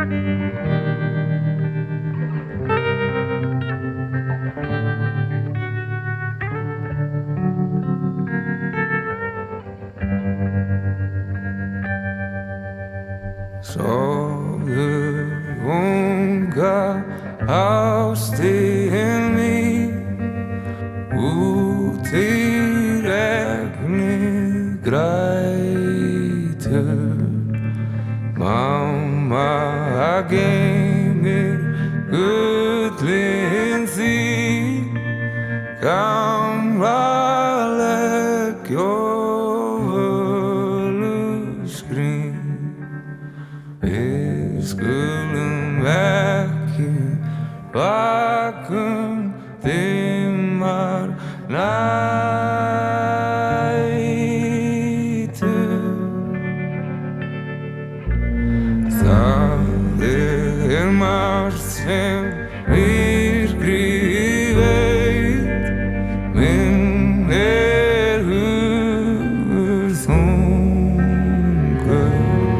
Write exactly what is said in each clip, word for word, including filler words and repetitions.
Sofðu unga ástin mín, út í regnið grætur. Mamma geymir gullin þín, gamla legg og völuskrín. Við skulum ekki vaka um dimmar nætur. Það er margt sem myrkrið veit, minn er hugur þungur.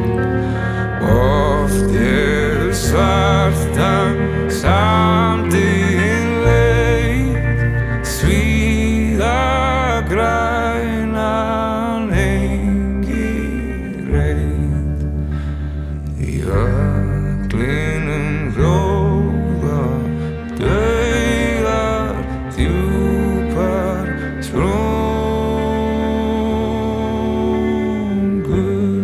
Oft er svartan sandinn leit, svíða grænan engi reit. Í öglinum hljóða dauðar djúpar sprungur.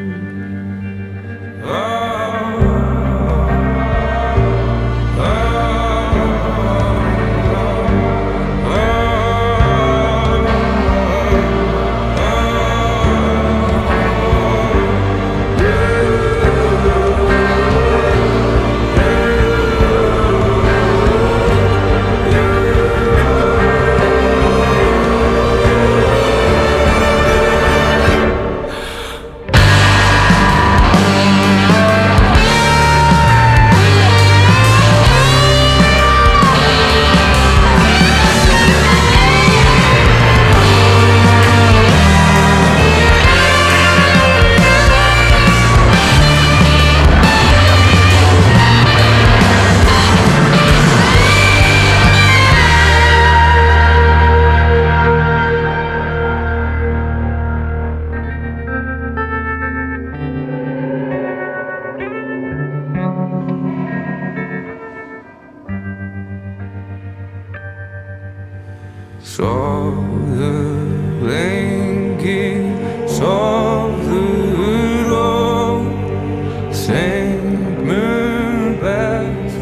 Sofðu lengi, sofðu rótt, seint mun best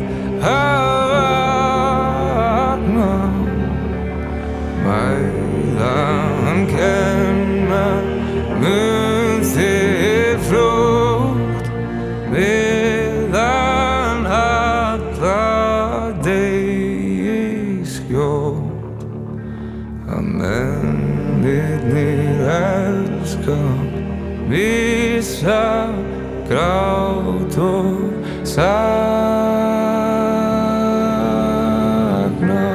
vakna. Mæðan kenna mun þig fljótt, meðan alla degi skjótt. Að mennirnir elska, missa, grát og sakna.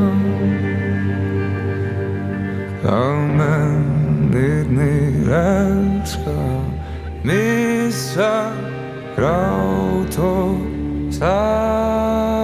Að mennirnir elska, missa, grát og sakna.